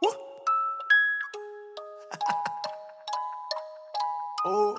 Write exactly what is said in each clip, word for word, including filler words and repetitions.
Oh.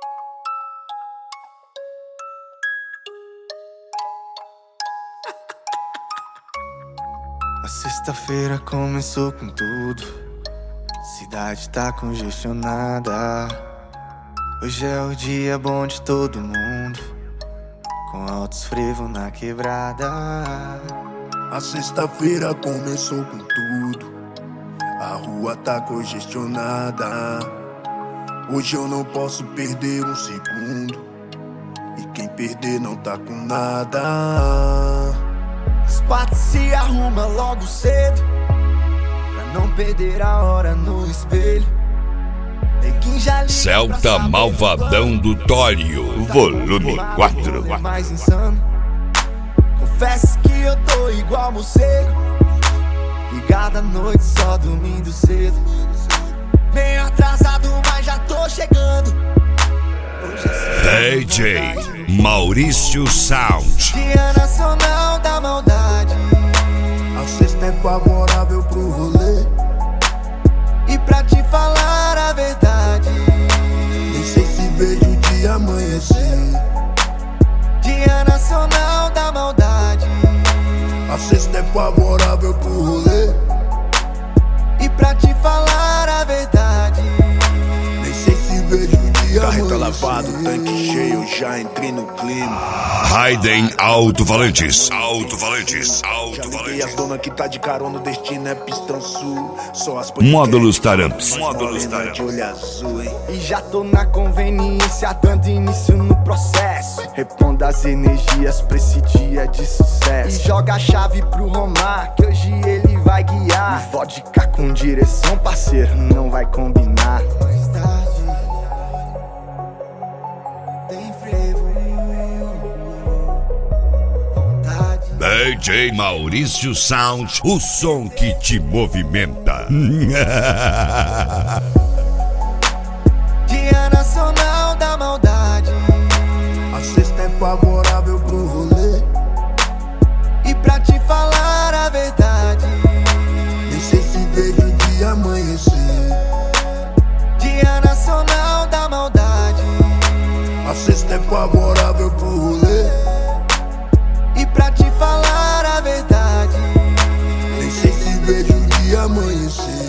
A sexta-feira começou com tudo. Cidade tá congestionada. Hoje é o dia bom de todo mundo, com altos frevo na quebrada. A sexta-feira começou com tudo. A rua tá congestionada. Hoje eu não posso perder um segundo, e quem perder não tá com nada. As patas se arruma logo cedo, pra não perder a hora no espelho. Celta Malvadão do Tório, volume quatro. Mais insano. Confesso que eu tô igual morcego, ligado à noite só dormindo cedo. Meio atrasado, mas já tô chegando. D J Maurício Sound. Dia Nacional da Maldade. A sexta é favorável pro rolê, e pra te falar a verdade, nem sei se vejo o dia amanhecer. Dia Nacional da Maldade. A sexta é favorável pro rolê, e pra te falar a verdade, nem sei se vejo o dia Carreta amanhecer. lavado, tanque cheio, já entrei no clima. Raiden Alto-Falantes, Alto-Falantes, Já liguei Alto-Falantes. as dona que tá de carona, o destino é pistão sul. Só as Módulos Taramps, Módulos Taramps. De olho azul, hein? e já tô na conveniência, dando início no processo. Repondo as energias pra esse dia de sucesso. E joga a chave pro Romar, que hoje ele vai guiar. E vodka com direção, parceiro, não vai combinar. Mais tarde tem frevo, vontade. D J Maurício Sound, o som que te movimenta. Dia Nacional da Maldade. A sexta é favorável pro rolê, E pra te falar a verdade, nem sei se vejo o dia amanhecer. Dia Nacional da Maldade. A sexta é favorável pro rolê, E pra te falar a verdade, nem sei se vejo o dia amanhecer.